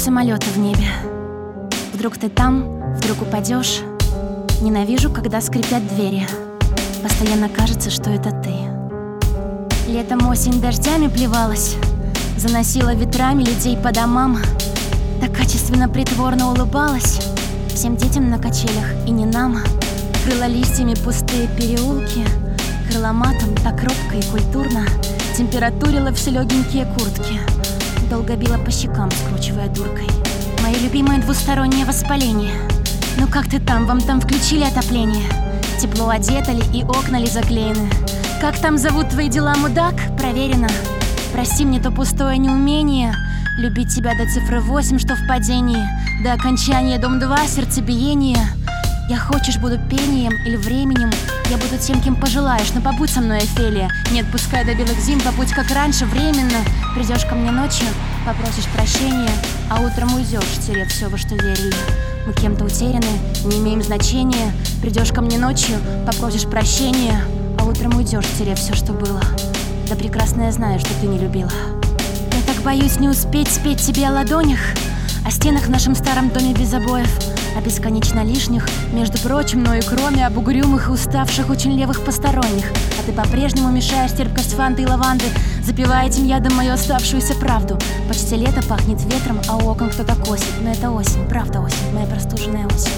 самолета в небе. Вдруг ты там, вдруг упадешь. Ненавижу, когда скрипят двери. Постоянно кажется, что это ты. Летом осень дождями плевалась, заносила ветрами людей по домам. Так качественно притворно улыбалась всем детям на качелях и не нам. Крыла листьями пустые переулки, крыла матом так робко и культурно, температурила все легенькие куртки, долго била по щекам, скручивая дуркой. Мое любимое двустороннее воспаление. Ну как ты там? Вам там включили отопление? Тепло одето ли и окна ли заклеены? Как там зовут твои дела, мудак? Проверено. Прости мне то пустое неумение любить тебя до цифры 8, что в падении, до окончания дом 2, сердцебиение. Я хочешь, буду пением или временем, я буду тем, кем пожелаешь, но побудь со мной, Офелия. Не отпускай до белых зим, побудь как раньше, временно. Придешь ко мне ночью, попросишь прощения, а утром уйдешь, стерев все, во что верили. Мы кем-то утеряны, не имеем значения. Придешь ко мне ночью, попросишь прощения, а утром уйдешь, стерев все, что было. Да прекрасно я знаю, что ты не любила. Я так боюсь не успеть спеть тебе о ладонях, о стенах в нашем старом доме без обоев, о бесконечно лишних, между прочим, но и кроме, об угрюмых и уставших, очень левых посторонних. А ты по-прежнему мешаешь терпкость фанты и лаванды, запивая этим ядом мою оставшуюся правду. Почти лето пахнет ветром, а у окон кто-то косит. Но это осень, правда осень, моя простуженная осень.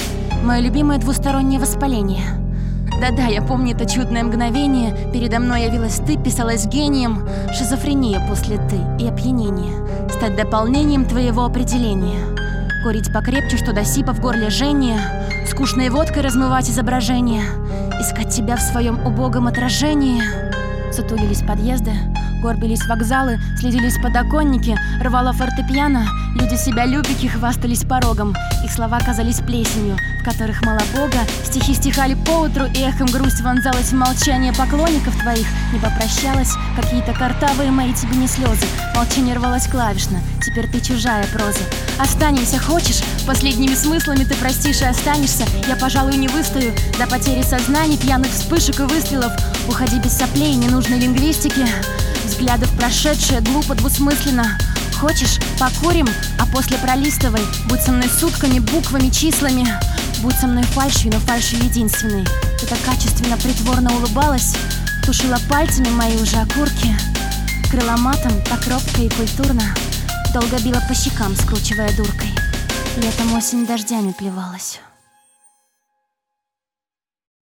Мое любимое двустороннее воспаление. Да-да, я помню это чудное мгновение. Передо мной явилась ты, писалась гением. Шизофрения после ты и опьянение стать дополнением твоего определения. Курить покрепче, что до сипа в горле жжение, скучной водкой размывать изображение, искать тебя в своем убогом отражении. Сутулились подъезды, горбились вокзалы, следились подоконники, рвало фортепиано. Люди себя любики хвастались порогом, их слова казались плесенью, в которых мало Бога. Стихи стихали поутру, и эхом грусть вонзалась в молчание поклонников твоих. Не попрощалась, какие-то картавые мои тебе не слезы. Молчание рвалось клавишно, теперь ты чужая проза. Останемся, хочешь? Последними смыслами ты простишь и останешься. Я, пожалуй, не выстою до потери сознания, пьяных вспышек и выстрелов. Уходи без соплей, ненужной лингвистики, взглядов прошедшие, глупо, двусмысленно. Хочешь, покурим, а после пролистывай. Будь со мной сутками, буквами, числами. Будь со мной фальшью, но фальшью единственной. Ты так качественно, притворно улыбалась, тушила пальцами мои уже окурки, крыла матом так робко и культурно, долго била по щекам, скручивая дуркой. Летом осень дождями плевалась.